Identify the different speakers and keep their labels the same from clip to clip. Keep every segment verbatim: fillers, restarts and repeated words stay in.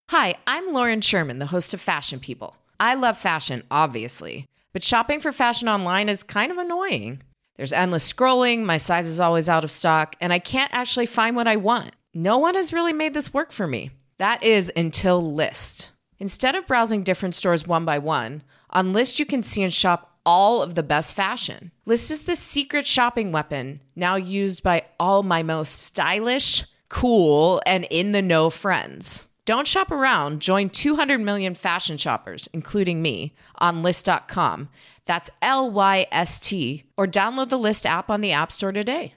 Speaker 1: Hi, I'm Lauren Sherman, the host of Fashion People. I love fashion, obviously, but shopping for fashion online is kind of annoying. There's endless scrolling, my size is always out of stock, and I can't actually find what I want. No one has really made this work for me. That is until Lyst. Instead of browsing different stores one by one, on Lyst you can see and shop all of the best fashion. Lyst is the secret shopping weapon, now used by all my most stylish, cool, and in-the-know friends. Don't shop around. Join two hundred million fashion shoppers, including me, on Lyst dot com. That's L Y S T. Or download the Lyst app on the App Store today.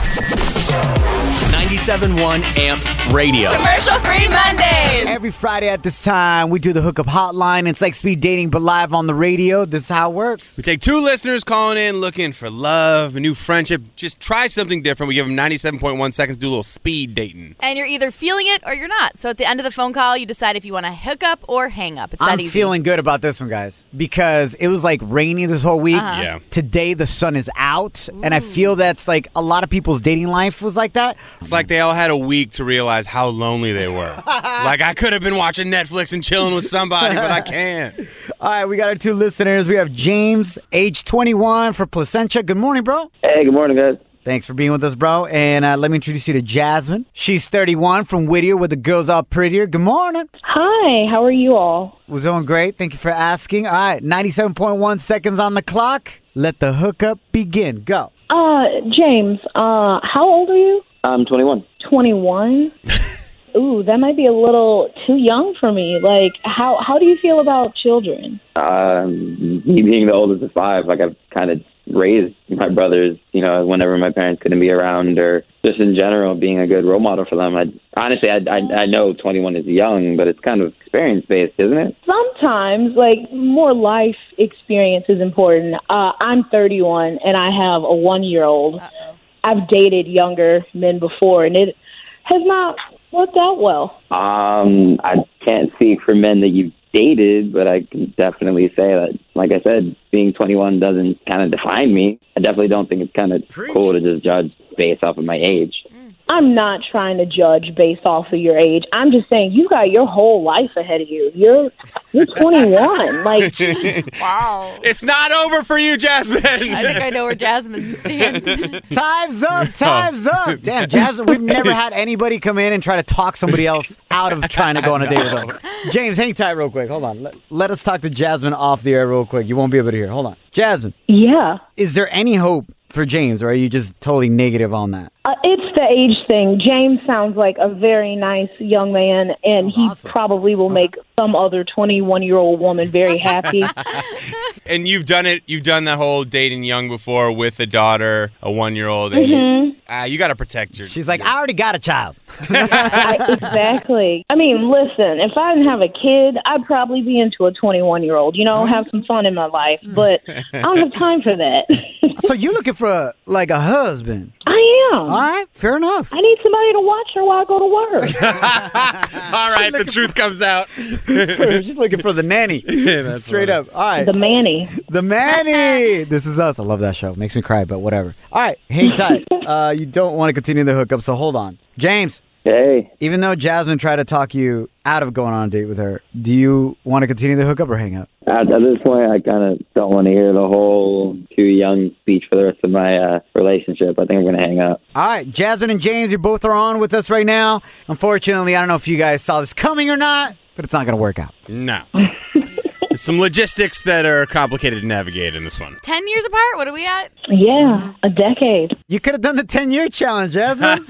Speaker 2: ninety-seven point one A M P Radio.
Speaker 3: Commercial-free Mondays.
Speaker 4: Every Friday at this time, we do the hookup hotline. It's like speed dating, but live on the radio. This is how it works.
Speaker 5: We take two listeners calling in looking for love, a new friendship. Just try something different. We give them ninety-seven point one seconds to do a little speed dating.
Speaker 3: And you're either feeling it or you're not. So at the end of the phone call, you decide if you want to hook up or hang up. It's that
Speaker 4: I'm
Speaker 3: easy.
Speaker 4: feeling good about this one, guys, because it was like rainy this whole week.
Speaker 3: Uh-huh.
Speaker 5: Yeah.
Speaker 4: Today, the sun is out, Ooh. and I feel that's like a lot of people's dating life was like that.
Speaker 5: It's like they all had a week to realize how lonely they were. Like, I could have been watching Netflix and chilling with somebody, but I can't.
Speaker 4: All right, we got our two listeners. We have James, age twenty-one, for Placentia. Good morning, bro.
Speaker 6: Hey, good morning, guys.
Speaker 4: Thanks for being with us, bro. And uh, let me introduce you to Jasmine. She's thirty-one, from Whittier, where the girls are prettier. Good morning.
Speaker 7: Hi, how are you all?
Speaker 4: We're doing great. Thank you for asking. All right, ninety-seven point one seconds on the clock. Let the hookup begin. Go.
Speaker 7: Uh, James, uh, how old are you?
Speaker 6: I'm twenty-one.
Speaker 7: twenty-one? Ooh, that might be a little too young for me. Like, how how do you feel about children?
Speaker 6: Um, me being the oldest of five, like I've kind of raised my brothers, you know, whenever my parents couldn't be around, or just in general being a good role model for them. I honestly, I, I, I know twenty-one is young, but it's kind of experience-based, isn't it?
Speaker 7: Sometimes, like, more life experience is important. Uh, I'm thirty-one, and I have a one-year-old. Uh-oh. I've dated younger men before, and it has not worked out well.
Speaker 6: Um, I can't speak for men that you've dated, but I can definitely say that, like I said, being twenty-one doesn't kind of define me. I definitely don't think it's kind of cool to just judge based off of my age.
Speaker 7: I'm not trying to judge based off of your age. I'm just saying you got your whole life ahead of you. You're you're twenty-one. Like,
Speaker 3: wow.
Speaker 5: It's not over for you, Jasmine.
Speaker 3: I think I know where Jasmine stands.
Speaker 4: Time's up. Time's up. Damn, Jasmine, we've never had anybody come in and try to talk somebody else out of trying to go on a date with them. James, hang tight real quick. Hold on. Let, let us talk to Jasmine off the air real quick. You won't be able to hear. Hold on. Jasmine.
Speaker 7: Yeah.
Speaker 4: Is there any hope for James, or are you just totally negative on that?
Speaker 7: Uh, it's the age thing. James sounds like a very nice young man, and
Speaker 4: Sounds
Speaker 7: he
Speaker 4: awesome.
Speaker 7: probably will make some other twenty-one-year-old woman very happy.
Speaker 5: And you've done it. You've done that whole dating young before with a daughter, a one-year-old. And
Speaker 7: Mm-hmm.
Speaker 5: you, uh, you got to protect your...
Speaker 4: She's like, I already got a child.
Speaker 7: I, exactly. I mean, listen, if I didn't have a kid, I'd probably be into a twenty-one-year-old, you know, have some fun in my life, but I don't have time for that.
Speaker 4: So you're looking for, a, like, a husband.
Speaker 7: I am.
Speaker 4: All right, fair enough.
Speaker 7: I need somebody to watch her while I go to work.
Speaker 5: All right, the truth comes out.
Speaker 4: Just looking for the nanny.
Speaker 5: Yeah, that's
Speaker 4: Straight
Speaker 5: funny.
Speaker 4: up. All right.
Speaker 7: The Manny.
Speaker 4: The Manny. This is us. I love that show. Makes me cry, but whatever. All right, hang tight. Uh, you don't want to continue the hookup, so hold on. James,
Speaker 6: Hey,
Speaker 4: even though Jasmine tried to talk you out of going on a date with her, do you want to continue the hookup or hang up?
Speaker 6: at, at this point, I kind of don't want to hear the whole too young speech for the rest of my uh, relationship. I think I'm going to hang up.
Speaker 4: All right, Jasmine and James, you both are on with us right now. Unfortunately, I don't know if you guys saw this coming or not, but it's not going to work out.
Speaker 5: No. There's some logistics that are complicated to navigate in this one.
Speaker 3: Ten years apart? What are we at?
Speaker 7: Yeah, a decade.
Speaker 4: You could have done the ten-year challenge, Jasmine.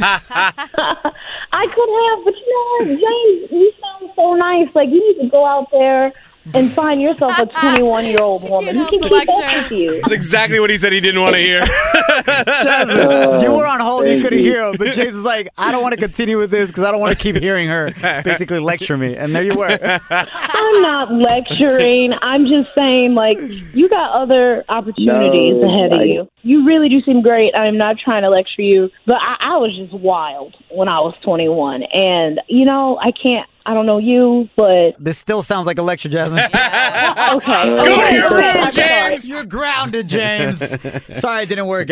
Speaker 7: I could have, but you know what, James, you sound so nice. Like, you need to go out there and find yourself a twenty-one-year-old
Speaker 3: She
Speaker 7: woman
Speaker 3: can't
Speaker 7: who
Speaker 3: help
Speaker 7: can
Speaker 3: the
Speaker 7: keep up
Speaker 3: lecture.
Speaker 7: with you.
Speaker 5: That's exactly what he said he didn't want to hear.
Speaker 4: Jasmine, you were on hold. You
Speaker 6: thank
Speaker 4: couldn't
Speaker 6: you.
Speaker 4: hear him. But James was like, I don't want to continue with this because I don't want to keep hearing her basically lecture me. And there you were.
Speaker 7: I'm not lecturing. I'm just saying, like, you got other opportunities
Speaker 6: No,
Speaker 7: ahead of
Speaker 6: I-
Speaker 7: you. You really do seem great. I'm not trying to lecture you, but I, I was just wild when I was twenty-one. And, you know, I can't, I don't know you, but...
Speaker 4: This still sounds like a lecture, Jasmine.
Speaker 7: Okay.
Speaker 5: Go to your room,
Speaker 7: I'm sorry.
Speaker 5: James!
Speaker 4: You're grounded, James. Sorry it didn't work out.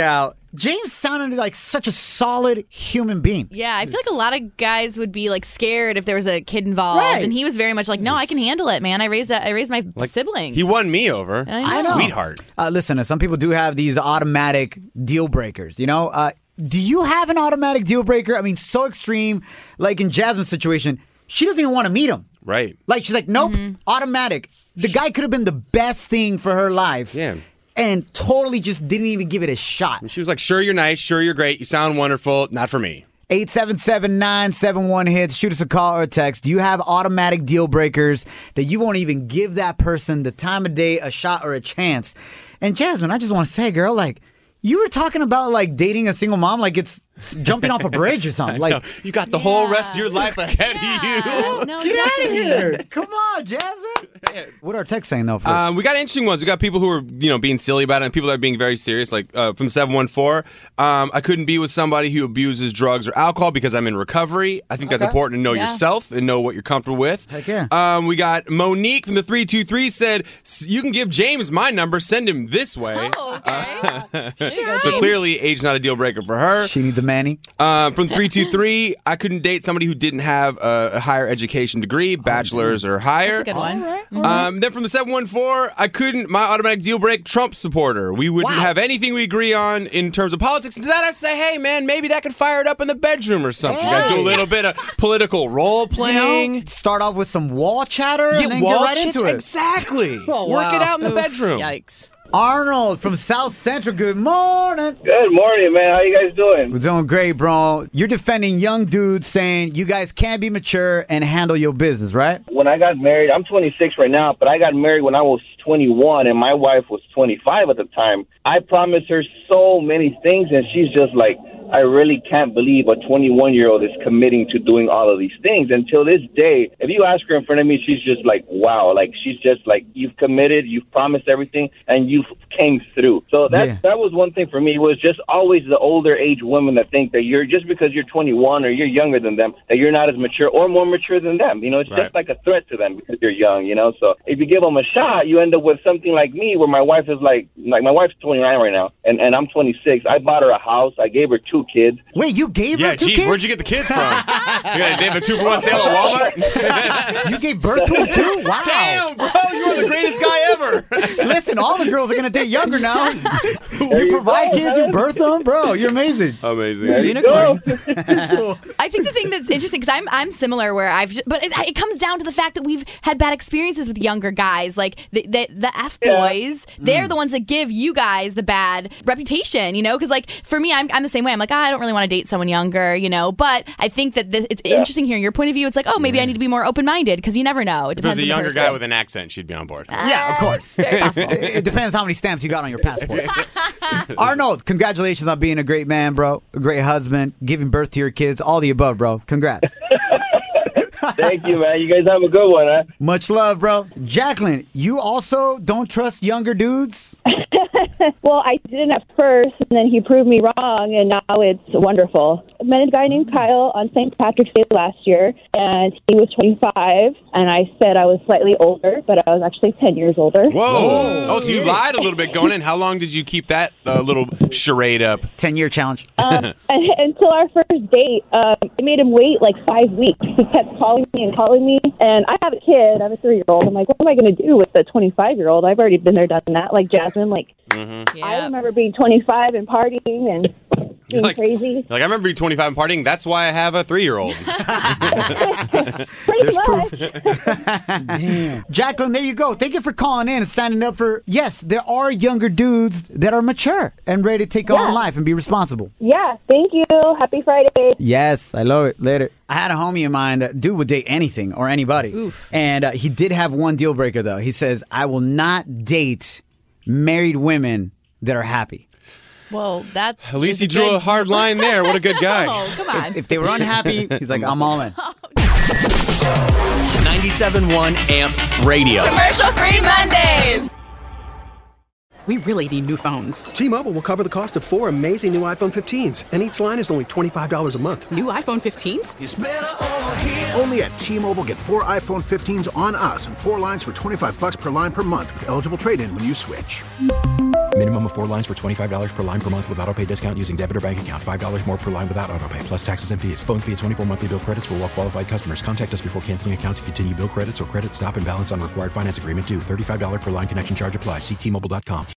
Speaker 4: James sounded like such a solid human being.
Speaker 3: Yeah, I feel like a lot of guys would be like scared if there was a kid involved,
Speaker 4: Right.
Speaker 3: and he was very much like, "No, I can handle it, man. I raised a, I raised my siblings."
Speaker 5: He won me over.
Speaker 3: I
Speaker 4: I know.
Speaker 5: Sweetheart.
Speaker 4: Uh, listen, some people do have these automatic deal breakers, you know? Uh, do you have an automatic deal breaker? I mean, so extreme. Like in Jasmine's situation, she doesn't even want to meet him.
Speaker 5: Right.
Speaker 4: Like, she's like, nope,
Speaker 3: Mm-hmm.
Speaker 4: automatic. The guy could have been the best thing for her life.
Speaker 5: Yeah.
Speaker 4: And totally just didn't even give it a shot.
Speaker 5: She was like, sure, you're nice. Sure, you're great. You sound wonderful. Not for me.
Speaker 4: eight seven seven, nine seven one, hits. Shoot us a call or a text. Do you have automatic deal breakers that you won't even give that person the time of day, a shot, or a chance? And Jasmine, I just want to say, girl, like, you were talking about like dating a single mom like it's jumping off a bridge or something. Like,
Speaker 5: You got the whole
Speaker 3: Yeah.
Speaker 5: rest of your life ahead of you.
Speaker 3: No,
Speaker 4: get out of
Speaker 3: exactly.
Speaker 4: here. Come on, Jasmine. What are our texts saying, though, first?
Speaker 5: Um, we got interesting ones. We got people who are, you know, being silly about it, and people that are being very serious. Like uh, from seven one four, um, I couldn't be with somebody who abuses drugs or alcohol because I'm in recovery. I think that's
Speaker 4: Okay.
Speaker 5: important to know
Speaker 3: Yeah.
Speaker 5: yourself and know what you're comfortable with.
Speaker 4: Heck yeah.
Speaker 5: Um, we got Monique from the three two three said, "S- you can give James my number. Send him this way.
Speaker 3: Oh, okay. There you go,
Speaker 5: So
Speaker 3: James.
Speaker 5: clearly, age not a deal breaker for her.
Speaker 4: she needs a Manny.
Speaker 5: Um, from three two three, I couldn't date somebody who didn't have a, a higher education degree, bachelor's or higher.
Speaker 3: That's a good one. Mm-hmm.
Speaker 5: Um, then from the seven one four, I couldn't, my automatic deal break, Trump supporter. We wouldn't
Speaker 3: Wow.
Speaker 5: have anything we agree on in terms of politics. And to that I say, hey, man, maybe that could fire it up in the bedroom or something. You guys do a
Speaker 4: Hey.
Speaker 5: little bit of political role playing.
Speaker 4: You know, start off with some wall chatter
Speaker 5: Yeah,
Speaker 4: and then
Speaker 5: wall
Speaker 4: get right
Speaker 5: chits-
Speaker 4: into it.
Speaker 5: Exactly.
Speaker 4: Oh,
Speaker 5: Work it
Speaker 4: wow.
Speaker 5: out in the
Speaker 3: Oof,
Speaker 5: bedroom.
Speaker 3: Yikes.
Speaker 4: Arnold from South Central, good morning.
Speaker 8: Good morning, man. How you guys doing?
Speaker 4: We're doing great, bro. You're defending young dudes saying you guys can't be mature and handle your business, right?
Speaker 8: When I got married, I'm twenty-six right now, but I got married when I was twenty-one, and my wife was twenty-five at the time. I promised her so many things, and she's just like, I really can't believe a twenty-one-year-old is committing to doing all of these things. Until this day, if you ask her in front of me, she's just like, wow. Like, she's just like, you've committed, you've promised everything, and you've came through. So that
Speaker 4: Yeah.
Speaker 8: that was one thing for me, was just always the older age women that think that you're, just because you're twenty-one or you're younger than them, that you're not as mature or more mature than them. You know, it's
Speaker 5: Right.
Speaker 8: just like a threat to them because you're young, you know? So if you give them a shot, you end up with something like me, where my wife is like, like my wife's twenty-nine right now, and, and I'm twenty-six. I bought her a house. I gave her two kids.
Speaker 4: Wait, you gave
Speaker 5: Yeah,
Speaker 4: her two
Speaker 5: geez,
Speaker 4: kids?
Speaker 5: where'd you get the kids from? You got- they have a two for one sale at Walmart?
Speaker 4: You gave birth to them too? Wow.
Speaker 5: Damn, bro, you are the greatest guy ever.
Speaker 4: Listen, all the girls are going to date younger now. You
Speaker 8: you
Speaker 4: provide
Speaker 8: go,
Speaker 4: kids, you
Speaker 8: man.
Speaker 4: birth them, bro. You're amazing.
Speaker 5: Amazing.
Speaker 3: Unicorn. I think the thing that's interesting, because I'm I'm similar, where I've, just, but it, it comes down to the fact that we've had bad experiences with younger guys, like the the, the F boys. They're the ones that give you guys the bad reputation, you know? Because like for me, I'm I'm the same way. I'm like, ah, I don't really want to date someone younger, you know. But I think that this, it's interesting hearing your point of view. It's like, oh, maybe I need to be more open minded, because you never know. It
Speaker 5: If it was
Speaker 3: depends
Speaker 5: a
Speaker 3: on the
Speaker 5: younger
Speaker 3: person.
Speaker 5: guy with an accent, she'd be on board.
Speaker 4: Yeah, of course.
Speaker 3: Very possible.
Speaker 4: It it depends how many stamps you got on your passport. Arnold, congratulations on being a great man, bro. A great husband, giving birth to your kids, all the above, bro. Congrats.
Speaker 8: Thank you, man. You guys have a good one, huh?
Speaker 4: Much love, bro. Jacqueline, you also don't trust younger dudes?
Speaker 7: Well, I didn't at first, and then he proved me wrong, and now it's wonderful. I met a guy named Kyle on Saint Patrick's Day last year, and he was twenty-five, and I said I was slightly older, but I was actually ten years older.
Speaker 5: Whoa. Oh, so you lied a little bit going in. How long did you keep that uh, little charade up?
Speaker 4: ten-year challenge.
Speaker 7: Um, and, until our first date, um, I made him wait like five weeks. He kept calling me and calling me, and I have a kid. I have a three-year-old. I'm like, what am I going to do with the twenty-five-year-old? I've already been there, done that. Like Jasmine, like
Speaker 5: Mm-hmm.
Speaker 7: I remember being twenty-five and partying and being
Speaker 5: Like-
Speaker 7: crazy.
Speaker 5: Like, I remember being twenty-five and partying. That's why I have a three-year-old.
Speaker 7: Pretty
Speaker 4: There's
Speaker 7: much.
Speaker 4: proof. Damn. Jacqueline, there you go. Thank you for calling in and signing up for, yes, there are younger dudes that are mature and ready to take
Speaker 7: Yeah.
Speaker 4: on life and be responsible.
Speaker 7: Yeah, thank you. Happy Friday.
Speaker 4: Yes, I love it. Later. I had a homie of mine that dude would date anything or anybody. And uh, he did have one deal breaker, though. He says, I will not date married women that are happy.
Speaker 3: Well, that.
Speaker 5: At least
Speaker 3: is
Speaker 5: he drew
Speaker 3: good-
Speaker 5: a hard line there. What a good guy.
Speaker 3: Oh, come on.
Speaker 4: If they were unhappy, he's like, I'm all in.
Speaker 2: ninety-seven point one Amp Radio.
Speaker 3: Commercial free Mondays.
Speaker 9: We really need new phones.
Speaker 10: T-Mobile will cover the cost of four amazing new iPhone fifteens, and each line is only twenty-five dollars a month.
Speaker 9: New iPhone fifteens?
Speaker 11: Only at T-Mobile, get four iPhone fifteens on us and four lines for twenty-five bucks per line per month with eligible trade-in when you switch.
Speaker 12: Minimum of four lines for twenty-five dollars per line per month with autopay discount using debit or bank account. five dollars more per line without autopay, plus taxes and fees. Phone fee at twenty-four monthly bill credits for well-qualified customers. Contact us before canceling account to continue bill credits or credit stop and balance on required finance agreement due. thirty-five dollars per line connection charge applies. See T Mobile dot com.